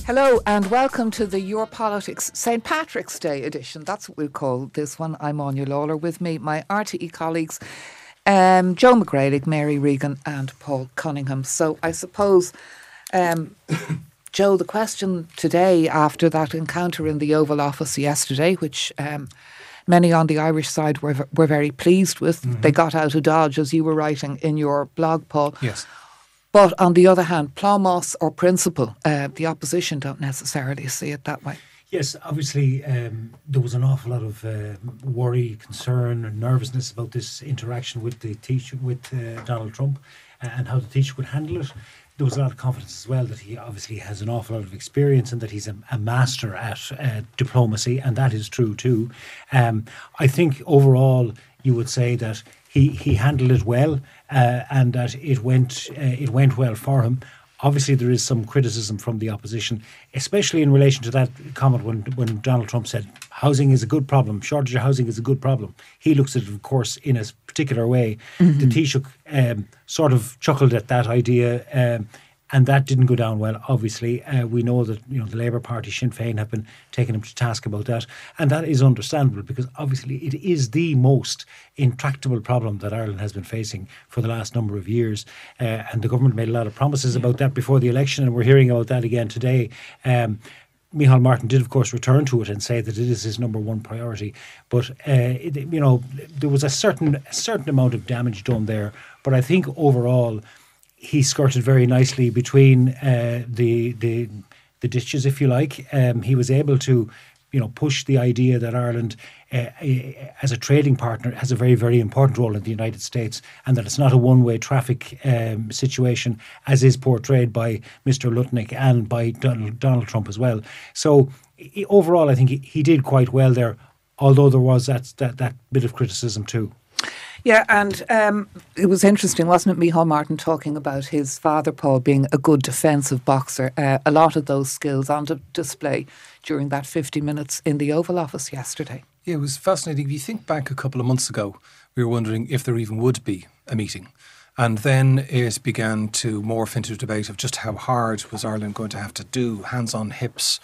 Hello and welcome to the Your Politics St. Patrick's Day edition. That's what we'll call this one. I'm Áine Lawler. With me, my RTE colleagues, Joe McGraillig, Mary Regan and Paul Cunningham. So I suppose, Joe, the question today after that encounter in the Oval Office yesterday, which many on the Irish side were very pleased with. Mm-hmm. They got out of Dodge, as you were writing in your blog, Paul. Yes. But on the other hand, Plumos or principle, the opposition don't necessarily see it that way. Yes, obviously there was an awful lot of worry, concern and nervousness about this interaction with the Taoiseach, with Donald Trump and how the Taoiseach would handle it. There was a lot of confidence as well that he obviously has an awful lot of experience and that he's a master at diplomacy, and that is true too. I think overall you would say that he handled it well and that it went well for him. Obviously, there is some criticism from the opposition, especially in relation to that comment when Donald Trump said housing is a good problem, shortage of housing is a good problem. He looks at it, of course, in a particular way. Mm-hmm. The Taoiseach sort of chuckled at that idea, and that didn't go down well, obviously. We know that the Labour Party, Sinn Féin, have been taking him to task about that. And that is understandable because obviously it is the most intractable problem that Ireland has been facing for the last number of years. And the government made a lot of promises about that before the election, and we're hearing about that again today. Micheál Martin did, of course, return to it and say that it is his number one priority. But, there was a certain amount of damage done there. But I think overall, he skirted very nicely between the ditches, if you like. He was able to, push the idea that Ireland, as a trading partner, has a very, very important role in the United States, and that it's not a one-way traffic situation, as is portrayed by Mr. Lutnick and by Donald Trump as well. So overall, I think he did quite well there, although there was that bit of criticism too. Yeah, and it was interesting, wasn't it, Micheál Martin talking about his father, Paul, being a good defensive boxer. A lot of those skills on display during that 50 minutes in the Oval Office yesterday. Yeah, it was fascinating. If you think back a couple of months ago, we were wondering if there even would be a meeting. And then it began to morph into a debate of just how hard was Ireland going to have to do, hands on hips,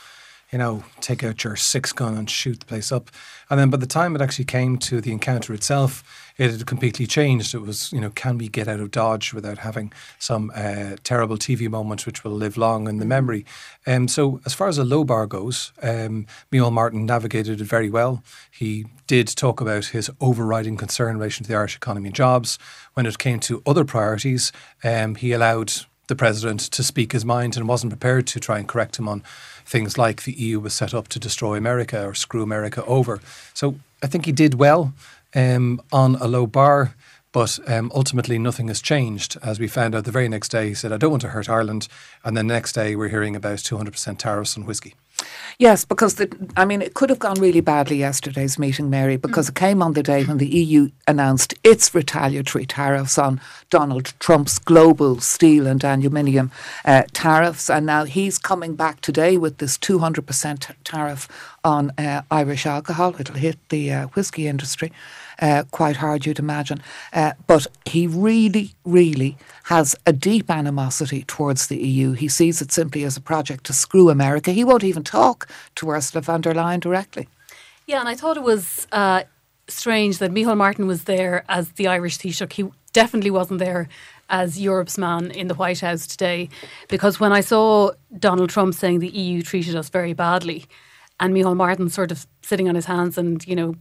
take out your 6-gun and shoot the place up. And then by the time it actually came to the encounter itself, it had completely changed. It was, can we get out of Dodge without having some terrible TV moment which will live long in the memory? So as far as a low bar goes, Micheál Martin navigated it very well. He did talk about his overriding concern in relation to the Irish economy and jobs. When it came to other priorities, he allowed the president to speak his mind and wasn't prepared to try and correct him on things like the EU was set up to destroy America or screw America over. So I think he did well on a low bar, but ultimately nothing has changed. As we found out the very next day, he said, I don't want to hurt Ireland. And then the next day we're hearing about 200% tariffs on whiskey. Yes, because it could have gone really badly yesterday's meeting, Mary, because it came on the day when the EU announced its retaliatory tariffs on Donald Trump's global steel and aluminium tariffs. And now he's coming back today with this 200% tariff on Irish alcohol. It'll hit the whiskey industry quite hard, you'd imagine. But he really, really has a deep animosity towards the EU. He sees it simply as a project to screw America. He won't even talk to Ursula von der Leyen directly. Yeah, and I thought it was strange that Micheál Martin was there as the Irish Taoiseach. He definitely wasn't there as Europe's man in the White House today, because when I saw Donald Trump saying the EU treated us very badly, and Micheál Martin sort of sitting on his hands and,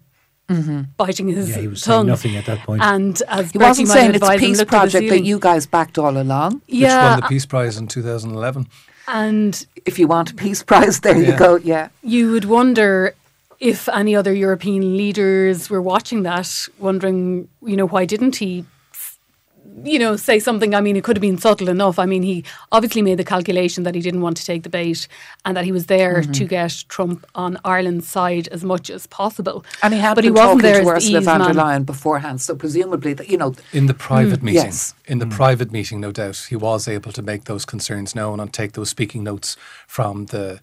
biting his tongue. He was saying nothing at that point. And as he wasn't saying it's a peace project that you guys backed all along. Yeah, which won the Peace Prize in 2011. And if you want a peace prize, there you go, yeah. You would wonder if any other European leaders were watching that, wondering, why didn't he say something. I mean, it could have been subtle enough. I mean, he obviously made the calculation that he didn't want to take the bait and that he was there to get Trump on Ireland's side as much as possible. And he had been talking to Ursula von der Leyen beforehand, so presumably that, in the private meeting, yes. In the private meeting, no doubt, he was able to make those concerns known and take those speaking notes from the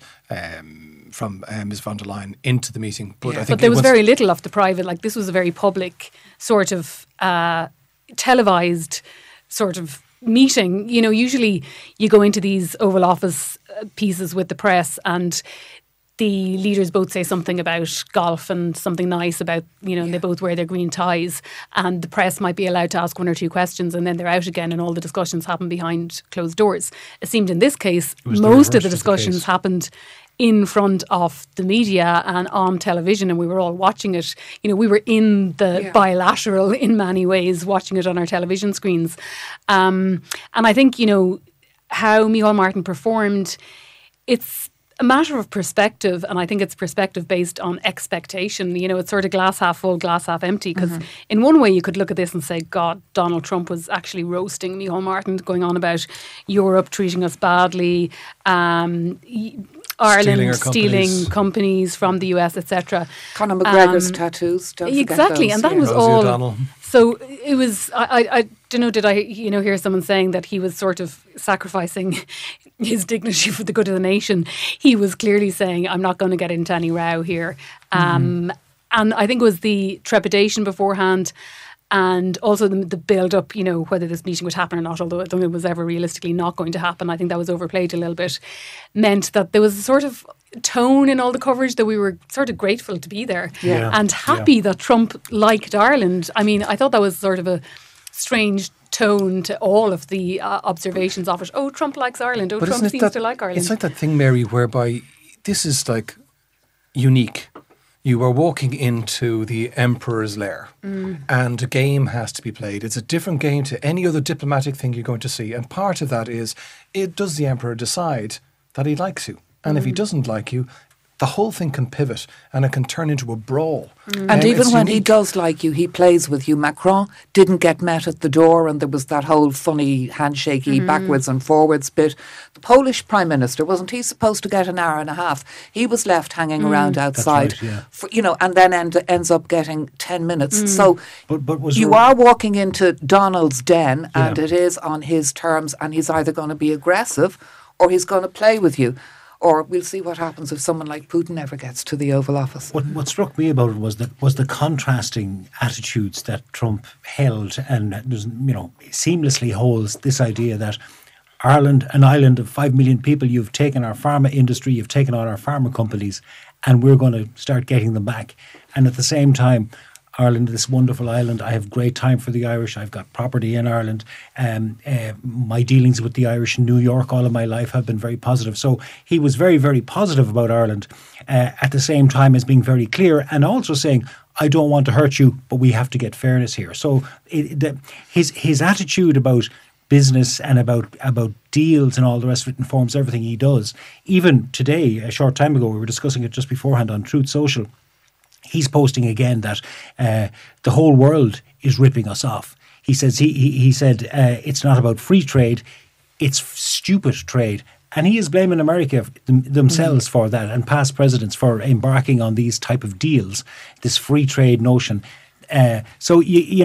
Ms von der Leyen into the meeting. But I think there was very little of the private. Like, this was a very public sort of televised sort of meeting, usually you go into these Oval Office pieces with the press and the leaders both say something about golf and something nice about, they both wear their green ties, and the press might be allowed to ask one or two questions and then they're out again and all the discussions happen behind closed doors. It seemed in this case, most of the discussions happened in front of the media and on television, and we were all watching it. We were in the bilateral in many ways, watching it on our television screens. And I think, how Micheál Martin performed, it's a matter of perspective, and I think it's perspective based on expectation. It's sort of glass half full, glass half empty, because in one way you could look at this and say, God, Donald Trump was actually roasting Micheál Martin, going on about Europe treating us badly, Ireland stealing companies from the US, etc. Conor McGregor's tattoos, don't forget exactly, those, and that was Rosie all. O'Donnell. So it was. I don't know. Did I hear someone saying that he was sort of sacrificing his dignity for the good of the nation? He was clearly saying, "I'm not going to get into any row here." And I think it was the trepidation beforehand. And also the build-up, whether this meeting would happen or not, although I don't think it was ever realistically not going to happen. I think that was overplayed a little bit, meant that there was a sort of tone in all the coverage that we were sort of grateful to be there and happy that Trump liked Ireland. I mean, I thought that was sort of a strange tone to all of the observations of it. Oh, Trump likes Ireland. Oh, But Trump seems to like Ireland. It's like that thing, Mary, whereby this is like unique. You are walking into the emperor's lair and a game has to be played. It's a different game to any other diplomatic thing you're going to see. And part of that is, does the emperor decide that he likes you? And if he doesn't like you, the whole thing can pivot and it can turn into a brawl. And even when he does like you, he plays with you. Macron didn't get met at the door, and there was that whole funny handshakey backwards and forwards bit. The Polish Prime Minister, wasn't he supposed to get an hour and a half? He was left hanging around outside, for, and then ends up getting 10 minutes. So but you are walking into Donald's den, and it is on his terms, and he's either going to be aggressive or he's going to play with you. Or we'll see what happens if someone like Putin ever gets to the Oval Office. What struck me about it was the contrasting attitudes that Trump held, and seamlessly holds this idea that Ireland, an island of 5 million people, you've taken our pharma industry, you've taken on our pharma companies, and we're going to start getting them back. And at the same time, Ireland, this wonderful island, I have great time for the Irish. I've got property in Ireland. My dealings with the Irish in New York all of my life have been very positive. So he was very, very positive about Ireland, at the same time as being very clear and also saying, I don't want to hurt you, but we have to get fairness here. So his attitude about business and about deals and all the rest of it informs everything he does. Even today, a short time ago, we were discussing it just beforehand on Truth Social. He's posting again that the whole world is ripping us off. He says he said it's not about free trade, it's stupid trade. And he is blaming America themselves for that, and past presidents for embarking on these type of deals, this free trade notion. So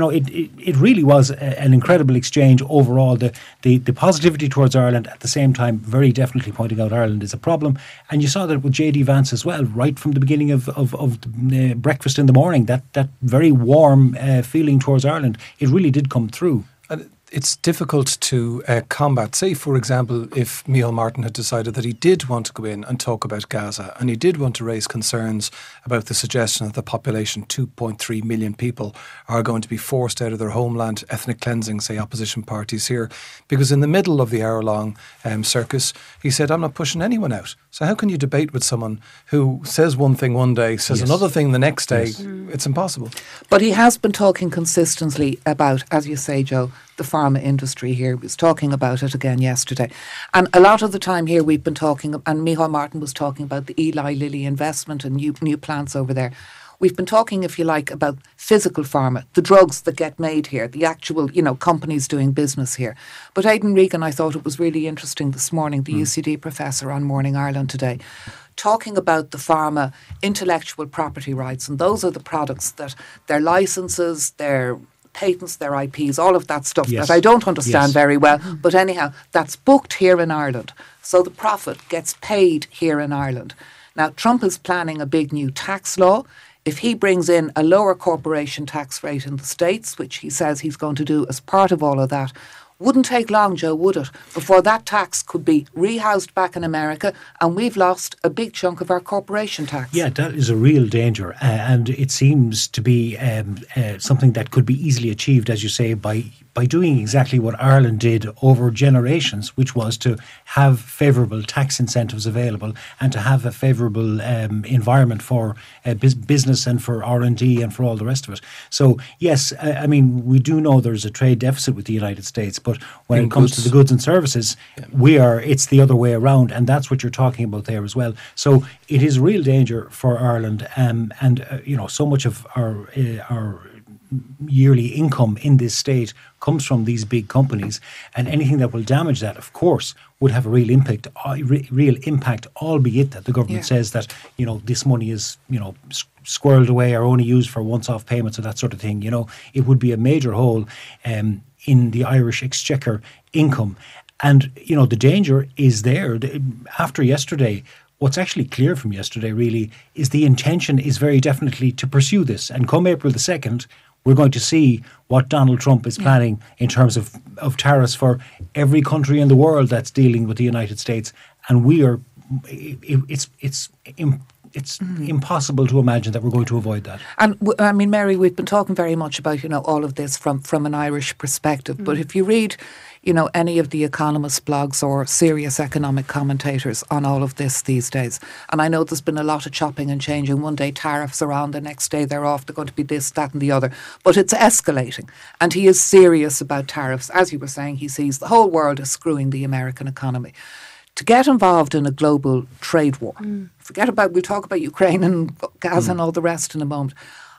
it really was an incredible exchange overall. The positivity towards Ireland, at the same time, very definitely pointing out Ireland is a problem. And you saw that with J.D. Vance as well, right from the beginning of breakfast in the morning. That very warm feeling towards Ireland, it really did come through. It's difficult to combat. Say, for example, if Micheál Martin had decided that he did want to go in and talk about Gaza, and he did want to raise concerns about the suggestion that the population, 2.3 million people, are going to be forced out of their homeland, ethnic cleansing, say opposition parties here. Because in the middle of the hour-long circus, he said, I'm not pushing anyone out. So how can you debate with someone who says one thing one day, says another thing the next day? It's impossible. But he has been talking consistently about, as you say, Joe, the pharma industry here. He was talking about it again yesterday. And a lot of the time here we've been talking, and Micheál Martin was talking about the Eli Lilly investment and new plants over there. We've been talking, if you like, about physical pharma, the drugs that get made here, the actual, companies doing business here. But Aidan Regan, I thought it was really interesting this morning, the UCD professor on Morning Ireland today, talking about the pharma intellectual property rights. And those are the products that their licenses, their patents, their IPs, all of that stuff that I don't understand very well. But anyhow, that's booked here in Ireland. So the profit gets paid here in Ireland. Now, Trump is planning a big new tax law. If he brings in a lower corporation tax rate in the States, which he says he's going to do as part of all of that, Wouldn't take long, Joe, would it, before that tax could be rehoused back in America and we've lost a big chunk of our corporation tax. Yeah, that is a real danger. And it seems to be something that could be easily achieved, as you say, by doing exactly what Ireland did over generations, which was to have favourable tax incentives available and to have a favourable environment for business and for R&D and for all the rest of it. So, yes, I mean, we do know there's a trade deficit with the United States, but when it comes to the goods and services, it's the other way around, and that's what you're talking about there as well. So it is a real danger for Ireland, and so much of our yearly income in this state comes from these big companies, and anything that will damage that, of course, would have a real impact. Albeit that the government says that this money is squirreled away or only used for once-off payments and that sort of thing. It would be a major hole in the Irish exchequer income, and the danger is there. After yesterday, what's actually clear from yesterday really is the intention is very definitely to pursue this, and come April the 2nd, we're going to see what Donald Trump is planning in terms of tariffs for every country in the world that's dealing with the United States. And it's impossible to imagine that we're going to avoid that. And I mean, Mary, we've been talking very much about, all of this from an Irish perspective. But if you read, any of the economist blogs or serious economic commentators on all of this these days, and I know there's been a lot of chopping and changing. One day tariffs are on, the next day they're off, they're going to be this, that and the other. But it's escalating. And he is serious about tariffs. As you were saying, he sees the whole world as screwing the American economy. To get involved in a global trade war, we'll talk about Ukraine and Gaza and all the rest in a moment,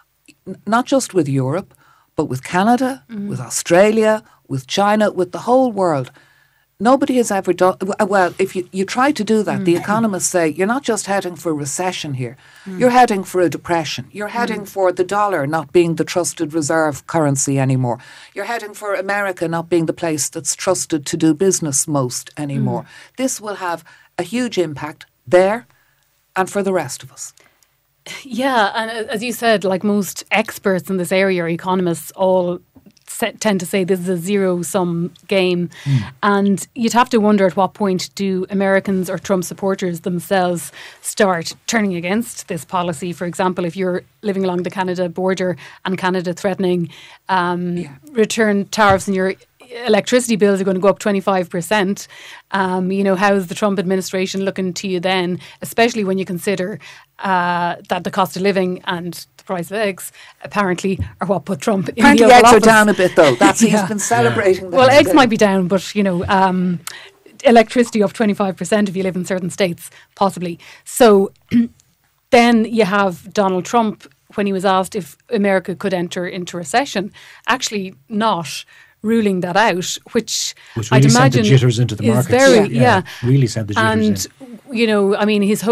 not just with Europe, but with Canada, with Australia, with China, with the whole world. Nobody has ever done, well, if you try to do that, the economists say you're not just heading for recession here, you're heading for a depression. You're heading for the dollar not being the trusted reserve currency anymore. You're heading for America not being the place that's trusted to do business most anymore. This will have a huge impact there and for the rest of us. Yeah, and as you said, like most experts in this area, economists all tend to say this is a zero-sum game. And you'd have to wonder at what point do Americans or Trump supporters themselves start turning against this policy. For example, if you're living along the Canada border and Canada threatening return tariffs and your electricity bills are going to go up 25%, how's the Trump administration looking to you then, especially when you consider that the cost of living and the price of eggs apparently are what put Trump in the Oval eggs Office. are down a bit though. He's been celebrating that. Well, eggs might be down, but electricity up 25% if you live in certain states, possibly. So then you have Donald Trump, when he was asked if America could enter into recession, actually not ruling that out, which really I'd imagine sent the jitters into the markets. Really sent the jitters in. I mean, his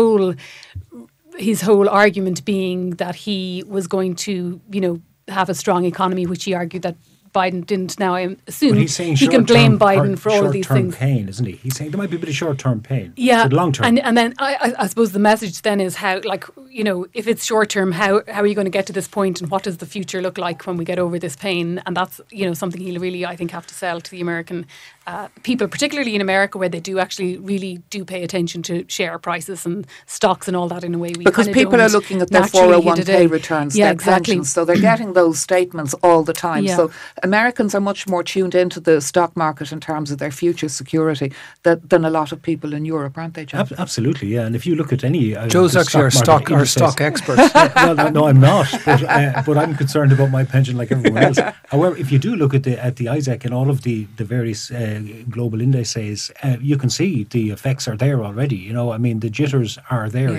whole argument being that he was going to, have a strong economy, which he argued that Biden didn't. Now I assume he can blame Biden for all of these things. Short-term pain, isn't he? He's saying there might be a bit of short-term pain. Yeah, long-term. And then I suppose the message then is how, if it's short-term, how are you going to get to this point, and what does the future look like when we get over this pain? And that's something he'll really, I think, have to sell to the American people, particularly in America, where they really do pay attention to share prices and stocks and all that in a way we because people are looking at their 401k returns, their pensions, so they're getting those statements all the time. Yeah. So Americans are much more tuned into the stock market in terms of their future security than a lot of people in Europe, aren't they, John? Absolutely, yeah. And if you look at any, Joe's actually our stock expert. No, I'm not. But I'm concerned about my pension like everyone else. However, if you do look at the ISEC and all of the various global indices, you can see the effects are there already. I mean, the jitters are there.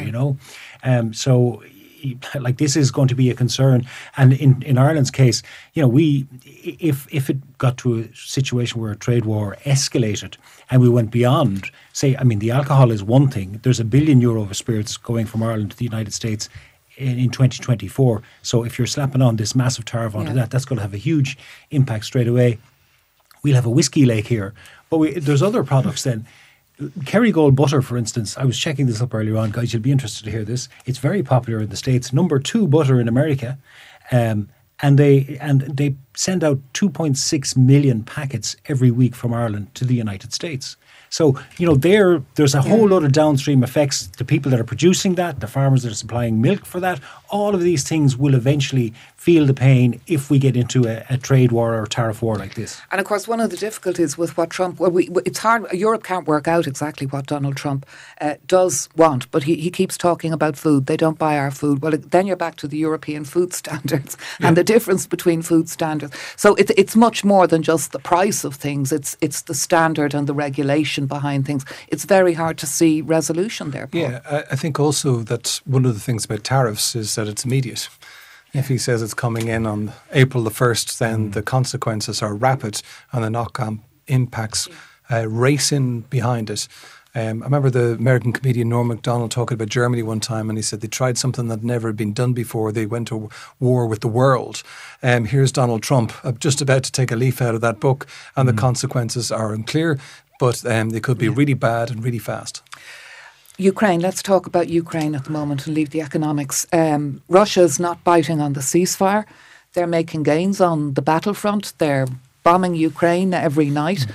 So this is going to be a concern. And in Ireland's case, if it got to a situation where a trade war escalated and we went beyond, the alcohol is one thing. There's €1 billion of spirits going from Ireland to the United States in 2024. So if you're slapping on this massive tariff onto that's going to have a huge impact straight away. We'll have a whiskey lake here. But there's other products then. Kerrygold butter, for instance, I was checking this up earlier on, guys, you'll be interested to hear this. It's very popular in the States. Number 2 butter in America. and they send out 2.6 million packets every week from Ireland to the United States. So, there's a whole lot of downstream effects. The people that are producing that, the farmers that are supplying milk for that, all of these things will eventually feel the pain if we get into a trade war or a tariff war like this. And of course, one of the difficulties with what Trump, it's hard, Europe can't work out exactly what Donald Trump does want, but he keeps talking about food. They don't buy our food. Well, then you're back to the European food standards and the difference between food standards. So it's much more than just the price of things. It's the standard and the regulation behind things. It's very hard to see resolution there, Paul. Yeah, I think also that one of the things about tariffs is that it's immediate. If he says it's coming in on April the 1st, then the consequences are rapid and the knock-on impacts race in behind it. I remember the American comedian Norm Macdonald talking about Germany one time, and he said they tried something that had never been done before. They went to war with the world. Here's Donald Trump just about to take a leaf out of that book, and the consequences are unclear, but they could be really bad and really fast. Ukraine, let's talk about Ukraine at the moment and leave the economics. Russia's not biting on the ceasefire. They're making gains on the battlefront. They're bombing Ukraine every night.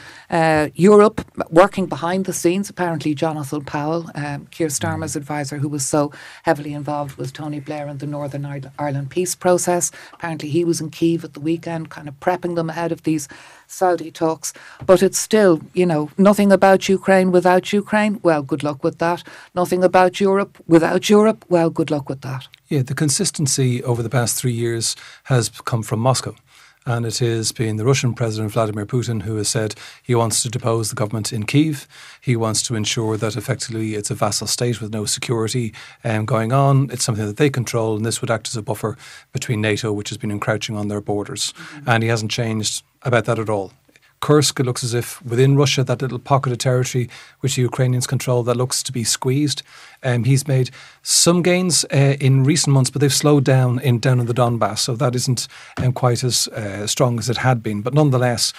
Europe working behind the scenes. Apparently Jonathan Powell, Keir Starmer's advisor, who was so heavily involved with Tony Blair in the Northern Ireland peace process. Apparently he was in Kyiv at the weekend, kind of prepping them ahead of these Saudi talks. But it's still, nothing about Ukraine without Ukraine. Well, good luck with that. Nothing about Europe without Europe. Well, good luck with that. Yeah, the consistency over the past 3 years has come from Moscow. And it has been the Russian President Vladimir Putin who has said he wants to depose the government in Kyiv. He wants to ensure that effectively it's a vassal state with no security going on. It's something that they control, and this would act as a buffer between NATO, which has been encroaching on their borders. And he hasn't changed about that at all. Kursk, it looks as if within Russia, that little pocket of territory which the Ukrainians control, that looks to be squeezed. He's made some gains in recent months, but they've slowed down down in the Donbass, so that isn't quite as strong as it had been. But nonetheless,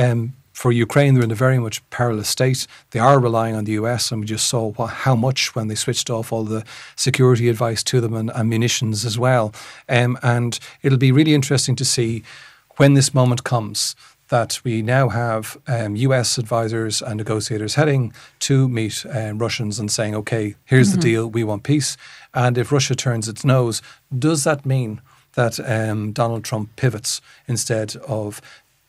for Ukraine, they're in a very much perilous state. They are relying on the US, and we just saw how much when they switched off all the security advice to them and munitions as well. And it'll be really interesting to see when this moment comes that we now have US advisors and negotiators heading to meet Russians and saying, OK, here's the deal, we want peace. And if Russia turns its nose, does that mean that Donald Trump pivots instead of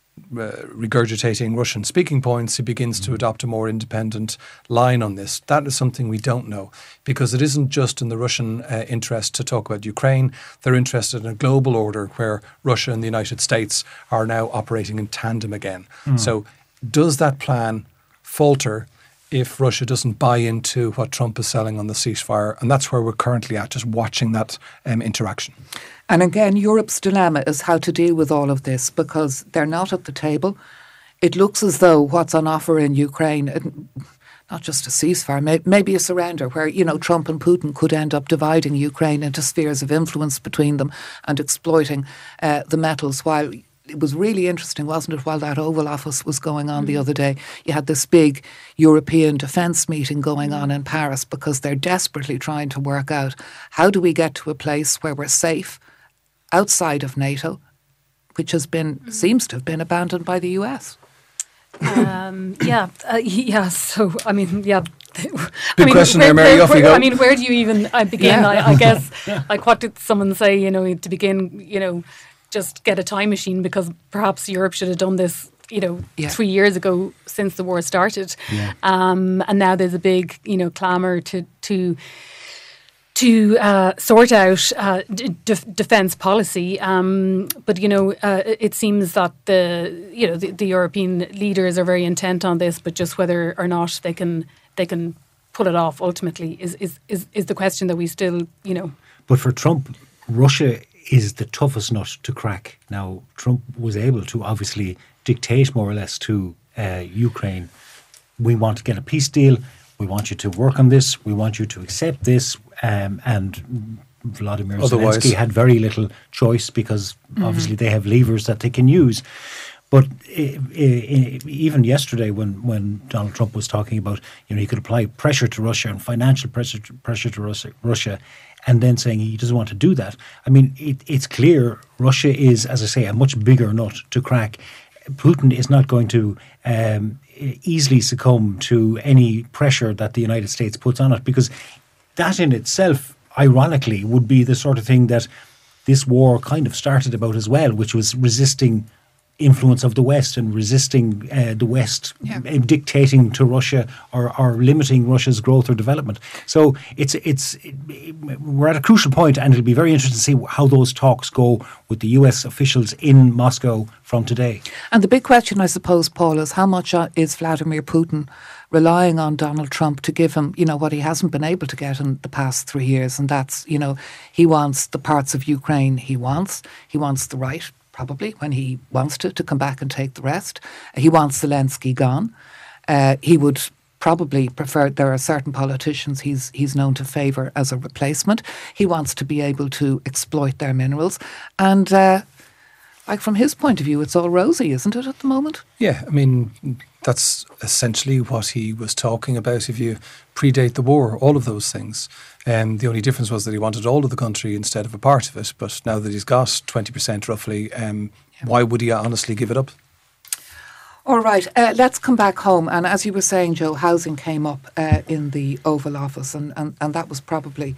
regurgitating Russian speaking points? He begins to adopt a more independent line on this. That is something we don't know, because it isn't just in the Russian interest to talk about Ukraine. They're interested in a global order where Russia and the United States are now operating in tandem again. So does that plan falter if Russia doesn't buy into what Trump is selling on the ceasefire? And that's where we're currently at, just watching that interaction. And again, Europe's dilemma is how to deal with all of this, because they're not at the table. It looks as though what's on offer in Ukraine, not just a ceasefire, maybe a surrender where, Trump and Putin could end up dividing Ukraine into spheres of influence between them and exploiting the metals. While it was really interesting, wasn't it, while that Oval Office was going on the other day, you had this big European defence meeting going on in Paris, because they're desperately trying to work out how do we get to a place where we're safe outside of NATO, which seems to have been abandoned by the US. So, I mean, yeah. Big question there, Mary. Off you go. I mean, where do you even begin? Yeah. I guess, like, what did someone say, to begin, just get a time machine, because perhaps Europe should have done this 3 years ago, since the war started. Yeah. And now there's a big, clamour to sort out defence policy, but it seems that the European leaders are very intent on this, but just whether or not they can pull it off ultimately is the question that we still But for Trump, Russia is the toughest nut to crack. Now, Trump was able to obviously dictate more or less to Ukraine, we want to get a peace deal. We want you to work on this. We want you to accept this. And Vladimir Zelensky had very little choice, because obviously they have levers that they can use. But even yesterday, when Donald Trump was talking about, he could apply pressure to Russia and financial pressure to Russia, and then saying he doesn't want to do that. I mean, it's clear Russia is, as I say, a much bigger nut to crack. Putin is not going to easily succumb to any pressure that the United States puts on it, because that in itself, ironically, would be the sort of thing that this war kind of started about as well, which was resisting influence of the West and resisting the West dictating to Russia or limiting Russia's growth or development. So we're at a crucial point, and it'll be very interesting to see how those talks go with the US officials in Moscow from today. And the big question, I suppose, Paul, is how much is Vladimir Putin relying on Donald Trump to give him, what he hasn't been able to get in the past 3 years, and that's, he wants the parts of Ukraine he wants the right, probably, when he wants to come back and take the rest. He wants Zelensky gone. He would probably prefer, there are certain politicians he's known to favour as a replacement. He wants to be able to exploit their minerals. And from his point of view, it's all rosy, isn't it, at the moment? Yeah, I mean, that's essentially what he was talking about. If you predate the war, all of those things. The only difference was that he wanted all of the country instead of a part of it. But now that he's got 20% roughly, why would he honestly give it up? All right, let's come back home. And as you were saying, Joe, housing came up in the Oval Office, and that was probably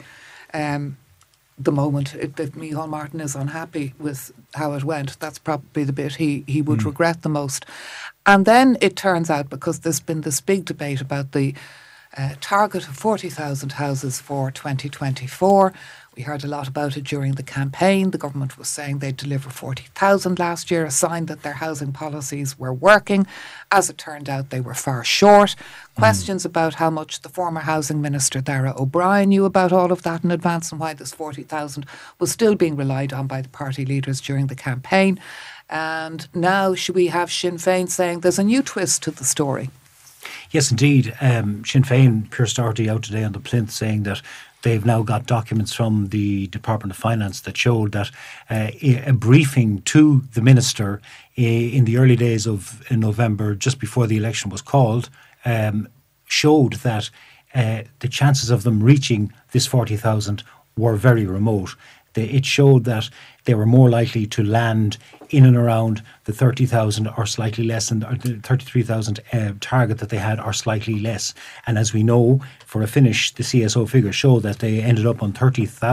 the moment that Micheál Martin is unhappy with how it went. That's probably the bit he would regret the most. And then it turns out, because there's been this big debate about the target of 40,000 houses for 2024. We heard a lot about it during the campaign. The government was saying they'd deliver 40,000 last year, a sign that their housing policies were working. As it turned out, they were far short. Questions about how much the former housing minister, Darragh O'Brien, knew about all of that in advance, and why this 40,000 was still being relied on by the party leaders during the campaign. And now should we have Sinn Féin saying there's a new twist to the story? Yes, indeed. Sinn Féin, Pearse Doherty out today on the plinth saying that they've now got documents from the Department of Finance that showed that a briefing to the minister in the early days of November, just before the election was called, showed that the chances of them reaching this 40,000 were very remote. It showed that they were more likely to land in and around the 30,000 or slightly less than the 33,000 target that they had, or slightly less. And as we know, for a finish, the CSO figures show that they ended up on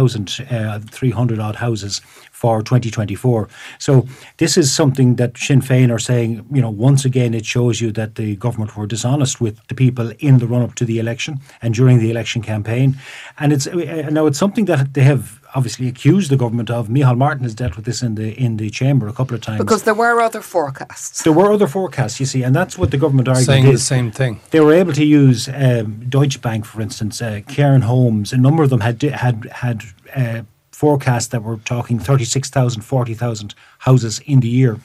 30,300 odd houses for 2024. So this is something that Sinn Féin are saying, once again, it shows you that the government were dishonest with the people in the run-up to the election and during the election campaign. And it's something that they have obviously accused the government of. Micheál Martin has dealt with this in the chamber a couple of times. Because there were other forecasts. There were other forecasts, you see, and that's what the government argued. Saying the same thing. They were able to use Deutsche Bank, for instance, Cairn Homes. A number of them had forecasts that were talking 36,000, 40,000 houses in the year.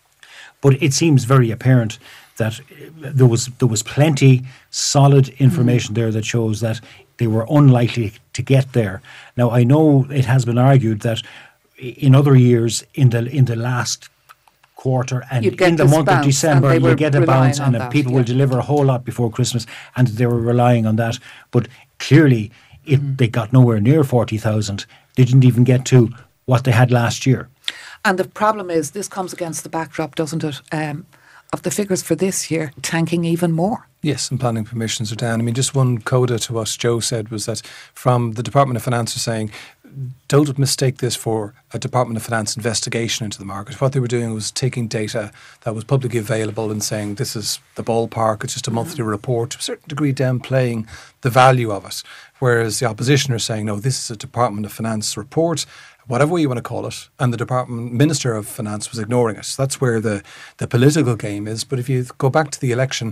But it seems very apparent that there was plenty solid information there that shows that they were unlikely to get there. Now, I know it has been argued that in other years, in the last quarter and in the month of December, you get a bounce, and people will deliver a whole lot before Christmas, and they were relying on that. But clearly, they got nowhere near 40,000. They didn't even get to what they had last year. And the problem is, this comes against the backdrop, doesn't it, of the figures for this year tanking even more. Yes, and planning permissions are down. I mean, just one coda to what Joe said was that from the Department of Finance are saying, don't mistake this for a Department of Finance investigation into the market. What they were doing was taking data that was publicly available and saying this is the ballpark, it's just a monthly report, to a certain degree downplaying the value of it. Whereas the opposition are saying, no, this is a Department of Finance report, whatever way you want to call it, and the Department Minister of Finance was ignoring it. So that's where the political game is. But if you go back to the election,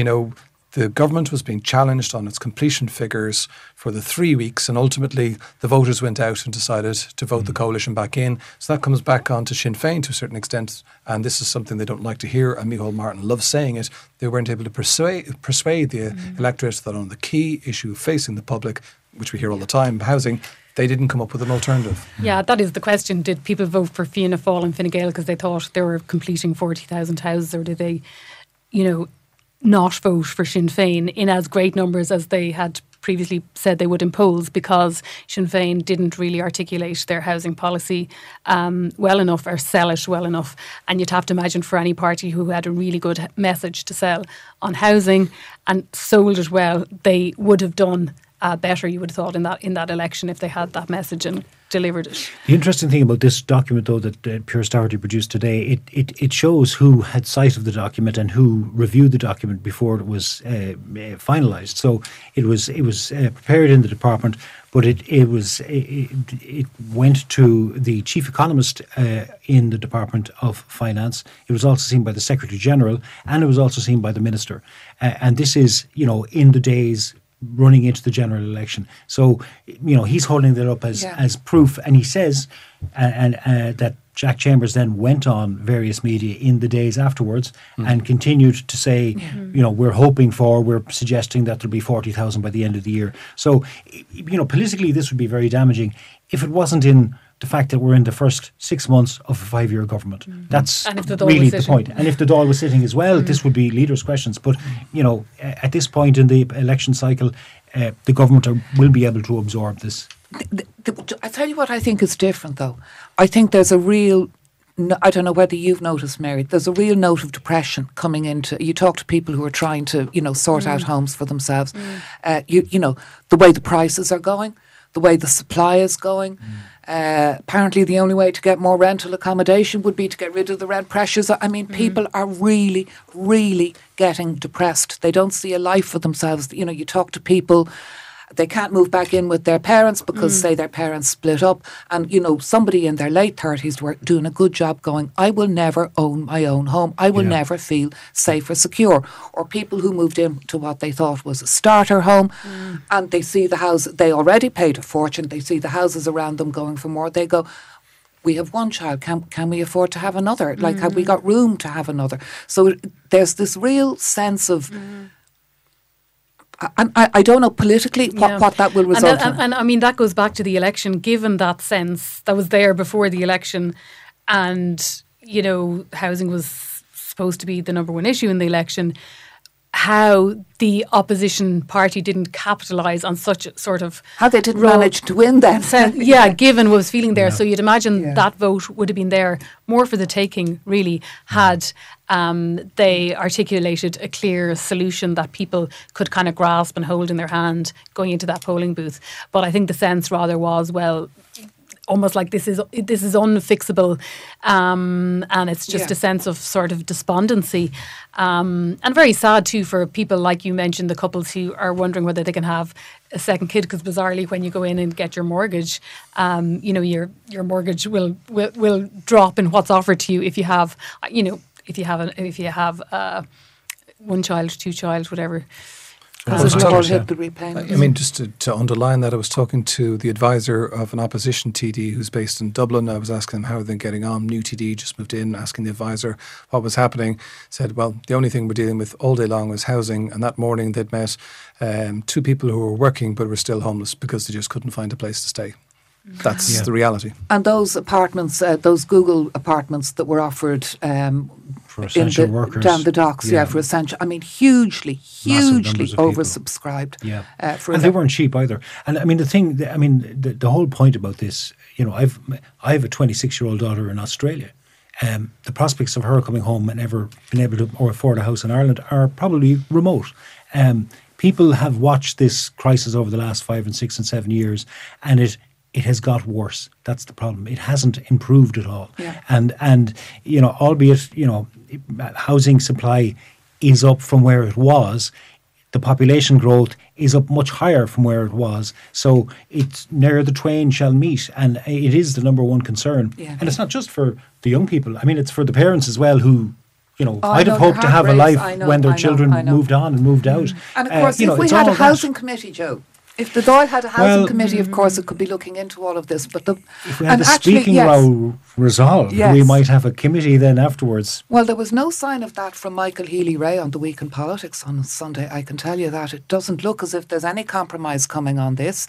the government was being challenged on its completion figures for the 3 weeks, and ultimately the voters went out and decided to vote the coalition back in. So that comes back on to Sinn Féin to a certain extent, and this is something they don't like to hear, and Micheál Martin loves saying it. They weren't able to persuade the electorate that on the key issue facing the public, which we hear all the time, housing, they didn't come up with an alternative. Yeah, that is the question. Did people vote for Fianna Fáil and Fine Gael because they thought they were completing 40,000 houses, or did they, not vote for Sinn Féin in as great numbers as they had previously said they would in polls, because Sinn Féin didn't really articulate their housing policy well enough, or sell it well enough. And you'd have to imagine for any party who had a really good message to sell on housing and sold it well, they would have done better, you would have thought, in that election if they had that message and delivered it. The interesting thing about this document, though, that Pearse Doherty produced today, it shows who had sight of the document and who reviewed the document before it was finalised. So it was prepared in the department, but it went to the chief economist in the Department of Finance. It was also seen by the Secretary General, and it was also seen by the Minister. And this is, in the days running into the general election. So, he's holding that up as proof, and he says that Jack Chambers then went on various media in the days afterwards and continued to say, we're suggesting that there'll be 40,000 by the end of the year. So, politically this would be very damaging if it wasn't in the fact that we're in the first 6 months of a 5-year government. That's really the point. And if the Dáil was sitting as well, this would be leaders' questions. But, at this point in the election cycle, the government will be able to absorb this. I tell you what I think is different, though. I think there's a real, I don't know whether you've noticed, Mary, there's a real note of depression coming into, you talk to people who are trying to, sort out homes for themselves. The way the prices are going, the way the supply is going. Apparently the only way to get more rental accommodation would be to get rid of the rent pressures. I mean, people are really, really getting depressed. They don't see a life for themselves. You talk to people, they can't move back in with their parents because, say, their parents split up. And, somebody in their late 30s were doing a good job going, I will never own my own home. I will never feel safe or secure. Or people who moved into what they thought was a starter home and they see the house, they already paid a fortune. They see the houses around them going for more. They go, we have one child. Can we afford to have another? Like, have we got room to have another? So there's this real sense of... And I don't know politically what that will result in. And I mean, that goes back to the election, given that sense that was there before the election, and, housing was supposed to be the number one issue in the election, how the opposition party didn't capitalise on such a sort of... How they didn't manage to win then. Given what was feeling there. Yeah. So you'd imagine that vote would have been there more for the taking, really, had they articulated a clear solution that people could kind of grasp and hold in their hand going into that polling booth. But I think the sense rather was, almost like this is unfixable, and it's just a sense of sort of despondency, and very sad too for people like you mentioned, the couples who are wondering whether they can have a second kid, because bizarrely when you go in and get your mortgage, your mortgage will drop in what's offered to you if you have one child, two child, whatever. I mean, just to underline that, I was talking to the advisor of an opposition TD who's based in Dublin. I was asking them how they're getting on. New TD just moved in, asking the advisor what was happening. Said, well, the only thing we're dealing with all day long was housing. And that morning they'd met two people who were working but were still homeless because they just couldn't find a place to stay. That's the reality. And those apartments, those Google apartments that were offered for essential workers down the docks, for essential. I mean, hugely oversubscribed. And they weren't cheap either. And I mean, the whole point about this, I have a 26-year-old daughter in Australia. The prospects of her coming home and ever being able to afford a house in Ireland are probably remote. People have watched this crisis over the last 5 and 6 and 7 years, and it has got worse. That's the problem. It hasn't improved at all. Yeah. And albeit, housing supply is up from where it was, the population growth is up much higher from where it was. So it's ne'er the twain shall meet. And it is the number one concern. Yeah. And it's not just for the young people. I mean, it's for the parents as well who... might have hoped to have a life when their children moved on and moved out. And of course, if we had a housing committee, Joe, if the Dáil had a housing committee, of course, it could be looking into all of this. But if we had the speaking row resolved, we might have a committee then afterwards. Well, there was no sign of that from Michael Healy-Rae on The Week in Politics on Sunday. I can tell you that. It doesn't look as if there's any compromise coming on this.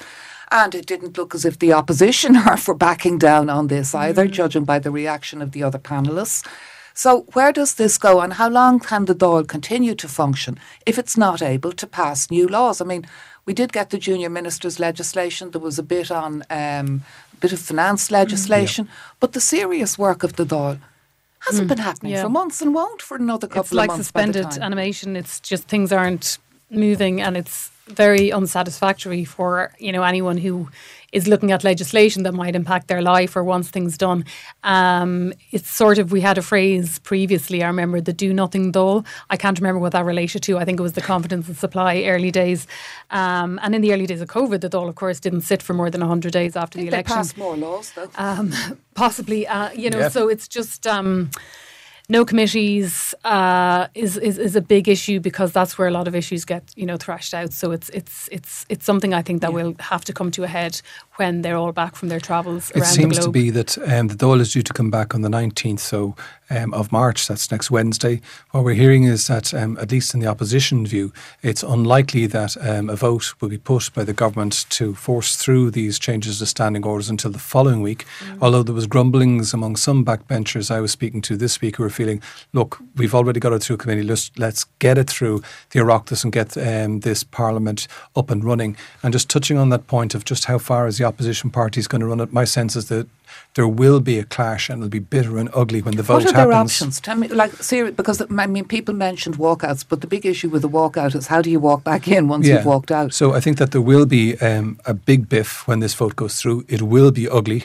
And it didn't look as if the opposition are for backing down on this either, judging by the reaction of the other panellists. So where does this go, and how long can the Dáil continue to function if it's not able to pass new laws? I mean, we did get the junior ministers' legislation. There was a bit on bit of finance legislation, but the serious work of the Dáil hasn't been happening for months and won't for another couple It's like of months. By the suspended time. animation. It's just things aren't moving, and it's very unsatisfactory for anyone who is looking at legislation that might impact their life or wants things done. It's sort of, we had a phrase previously, I remember, the do nothing Dáil. I can't remember what that related to. I think it was the confidence and supply early days. And in the early days of COVID, the Dáil, of course, didn't sit for more than 100 days after the election. They passed more laws, though. Possibly, so it's just... no committees is a big issue, because that's where a lot of issues get thrashed out. So it's something I think that will have to come to a head when they're all back from their travels around the globe. It seems to be that the Dáil is due to come back on the 19th of March. That's next Wednesday. What we're hearing is that, at least in the opposition view, it's unlikely that a vote will be put by the government to force through these changes to standing orders until the following week. Although there was grumblings among some backbenchers I was speaking to this week who were feeling, look, we've already got it through committee, let's get it through the Oireachtas and get this Parliament up and running. And just touching on that point of just how far is the opposition party is going to run it, my sense is that there will be a clash, and it'll be bitter and ugly when the vote happens. What are their options? Tell me, seriously, because people mentioned walkouts, but the big issue with the walkout is how do you walk back in once you've walked out? So I think that there will be a big biff when this vote goes through. It will be ugly,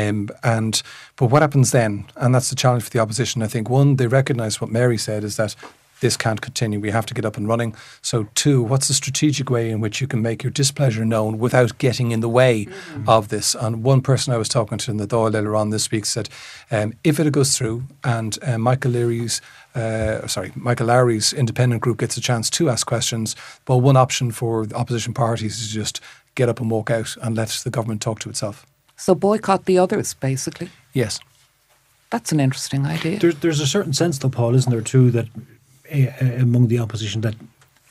but what happens then? And that's the challenge for the opposition. I think, one, they recognise what Mary said, is that this can't continue. We have to get up and running. So two, what's the strategic way in which you can make your displeasure known without getting in the way of this? And one person I was talking to in the Dáil earlier on this week said, if it goes through and Michael Lowry's independent group gets a chance to ask questions, well, one option for the opposition parties is just get up and walk out and let the government talk to itself. So boycott the others, basically. Yes. That's an interesting idea. There's a certain sense, though, Paul, isn't there, too, that among the opposition that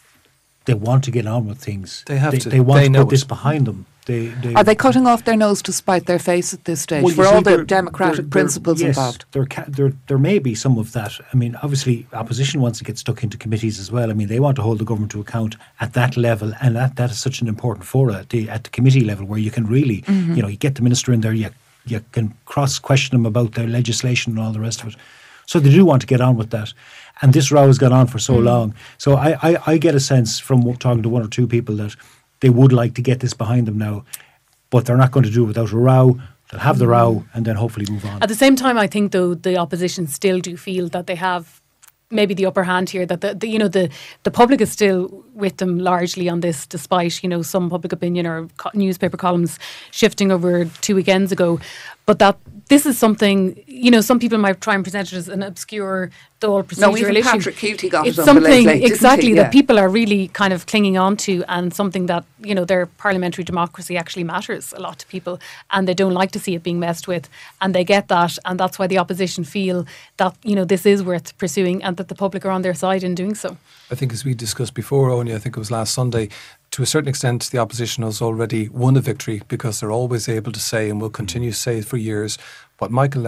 they want to get on with things. They have to. They want to know put this behind them. Are they cutting off their nose to spite their face at this stage for all the democratic principles involved? There may be some of that. I mean, obviously, opposition wants to get stuck into committees as well. I mean, they want to hold the government to account at that level, and that is such an important fora at the committee level, where you can really, you get the minister in there, you can cross-question them about their legislation and all the rest of it. So they do want to get on with that. And this row has gone on for so long. So I get a sense from talking to one or two people that they would like to get this behind them now, but they're not going to do it without a row. They'll have the row and then hopefully move on. At the same time, I think, though, the opposition still do feel that they have maybe the upper hand here, that the public is still with them largely on this, despite some public opinion or newspaper columns shifting over 2 weekends ago. But that this is something, some people might try and present it as an obscure Dáil procedural issue. Patrick Keelty got it's it on something the late, exactly yeah. that people are really kind of clinging on to, and something that their parliamentary democracy actually matters a lot to people, and they don't like to see it being messed with, and they get that, and that's why the opposition feel that this is worth pursuing, and that the public are on their side in doing so. I think, as we discussed before, Onya, I think it was last Sunday, to a certain extent, the opposition has already won a victory, because they're always able to say, and will continue to say for years, what Michael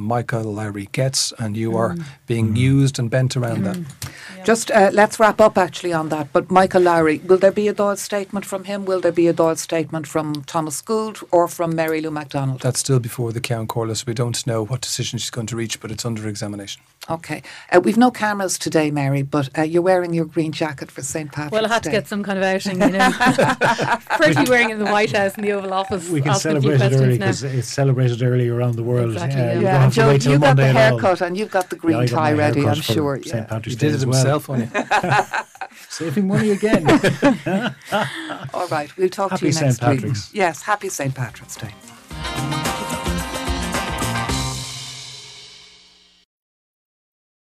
Lowry gets, and you are being used and bent around that. Yeah. Just let's wrap up actually on that. But Michael Lowry, will there be a Dáil statement from him? Will there be a Dáil statement from Thomas Gould or from Mary Lou MacDonald? That's still before the Ceann Comhairle, so we don't know what decision she's going to reach, but it's under examination. Okay. We've no cameras today, Mary, but you're wearing your green jacket for St. Patrick's Day. Well, I had to get some kind of outing, First be wearing it in the White House in the Oval Office. We can celebrate it early because it's celebrated early around the world. Exactly, Yeah, Joe, you got the haircut and you've got the green tie ready, I'm sure. St. Patrick's Day. He did it himself, on Saving money again. All right, we'll talk to you next week. Yes, happy St. Patrick's Day.